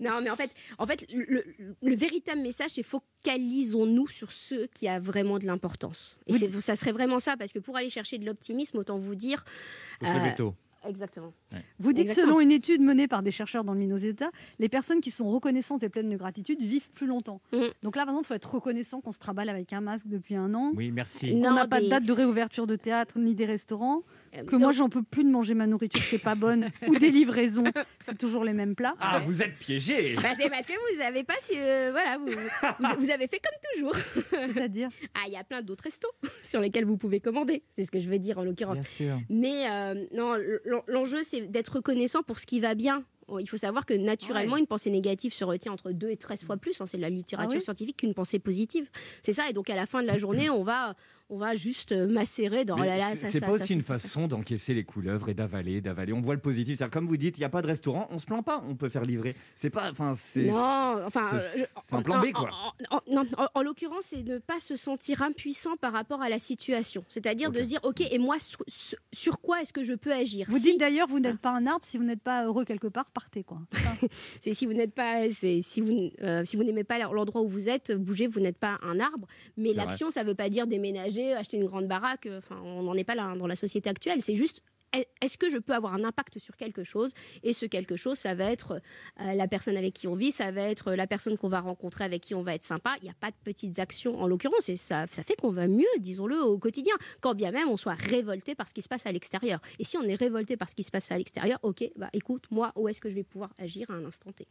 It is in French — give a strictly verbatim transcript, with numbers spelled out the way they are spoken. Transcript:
Non, mais en fait, en fait le, le, le véritable message, c'est focalisons-nous sur ce qui a vraiment de l'importance. Et c'est, ça serait vraiment ça, parce que pour aller chercher de l'optimisme, autant vous dire... Faut se lever tôt. Exactement. Ouais. Vous dites Exactement. que selon une étude menée par des chercheurs dans le Minnesota, les personnes qui sont reconnaissantes et pleines de gratitude vivent plus longtemps. Mmh. Donc là, par exemple, il faut être reconnaissant qu'on se traballe avec un masque depuis un an. Oui, merci. On n'a des... pas de date de réouverture de théâtre ni des restaurants. Euh, que non. Moi, j'en peux plus de manger ma nourriture qui n'est pas bonne ou des livraisons. C'est toujours les mêmes plats. Ah, vous êtes piégés. Bah, c'est parce que vous n'avez pas... Si, euh, voilà, vous, vous, vous avez fait comme toujours. C'est-à-dire Ah, il y a plein d'autres restos sur lesquels vous pouvez commander. C'est ce que je vais dire en l'occurrence. Mais euh, non, l'enjeu, c'est d'être reconnaissant pour ce qui va bien. Il faut savoir que naturellement, ouais. une pensée négative se retient entre deux et treize fois plus, hein, c'est de la littérature ah oui scientifique, qu'une pensée positive. C'est ça, et donc à la fin de la journée, on va, on va juste macérer dans... Mais Oh là là, c'est ça, c'est ça, pas ça, aussi ça, une ça, façon d'encaisser les couleuvres et d'avaler, d'avaler. On voit le positif. C'est-à-dire, comme vous dites, il n'y a pas de restaurant, on se plaint pas, on peut faire livrer. C'est pas... Enfin, c'est... Non, enfin... C'est, c'est un plan B, quoi. En, en, en, en, en l'occurrence, c'est ne pas se sentir impuissant par rapport à la situation. C'est-à-dire okay. de se dire, OK, et moi, sur, sur quoi est-ce que je peux agir? Vous si... dites d'ailleurs, vous n'êtes pas un arbre, si vous n'êtes pas heureux quelque part, partez, quoi. C'est si vous n'êtes pas, c'est si vous euh, si vous n'aimez pas l'endroit où vous êtes, bougez, vous n'êtes pas un arbre. Mais c'est l'action, vrai. Ça ne veut pas dire déménager, acheter une grande baraque. Enfin, on n'en est pas là hein, dans la société actuelle. C'est juste, est-ce que je peux avoir un impact sur quelque chose? Et ce quelque chose, ça va être euh, la personne avec qui on vit, ça va être la personne qu'on va rencontrer, avec qui on va être sympa. Il n'y a pas de petites actions en l'occurrence, et ça, ça fait qu'on va mieux, disons-le, au quotidien. Quand bien même on soit révolté par ce qui se passe à l'extérieur. Et si on est révolté par ce qui se passe à l'extérieur, ok, bah écoute, moi, où est-ce que je vais pouvoir agir à un instant T?